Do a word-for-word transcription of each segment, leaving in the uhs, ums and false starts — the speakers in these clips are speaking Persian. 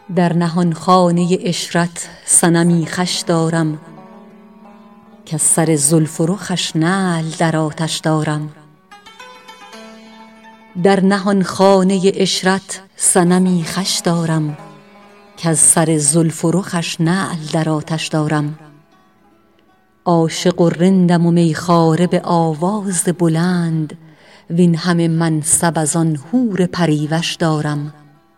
در نهان خانه عشرت صنمی خوش دارم، کز سر زلف و رخش نعل در آتش دارم. در نهان خانه عشرت صنمی خوش دارم، کز سر زلف و رخش نعل در آتش دارم. عاشق و رندم و میخواره به آواز بلند، وین همه منصب از آن حور پریوش دارم.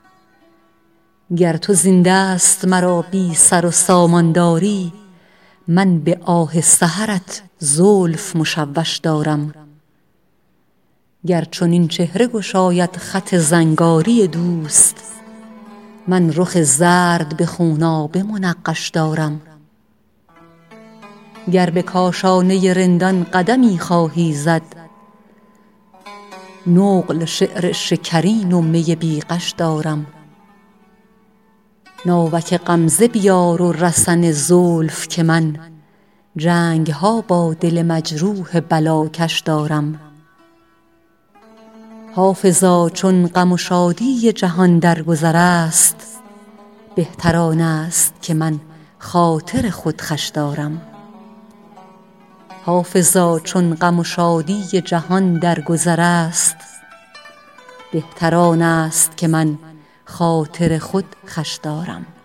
گر تو زین دست مرا بی سر و سامان داری، من به آه سحرت زلف مشوش دارم. گر چنین چهره گشاید خط زنگاری دوست، من رخ زرد به خونابه منقش دارم. گر به کاشانه رندان قدمی خواهی زد، نقل شعر شکرین و می بی غش دارم. ناوک غمزه بیار و رسن زلف که من، جنگ ها با دل مجروح بلاکش دارم. حافظا چون غم و شادی جهان در گذر است، بهتر آن است که من خاطر خود خوش دارم. حافظا چون غم و شادی جهان در گذر است، بهتر آن است که من خاطر خود خوش دارم.